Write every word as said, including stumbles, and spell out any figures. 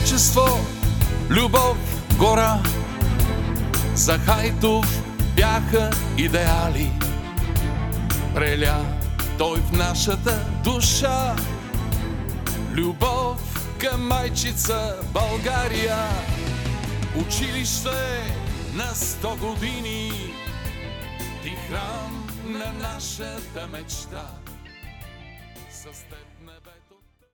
Отечество, любов, гора, за Хайтов бяха идеали. Преля той в нашата душа любов към майчица България. Училище на сто години, ти храм на нашата мечта. С теб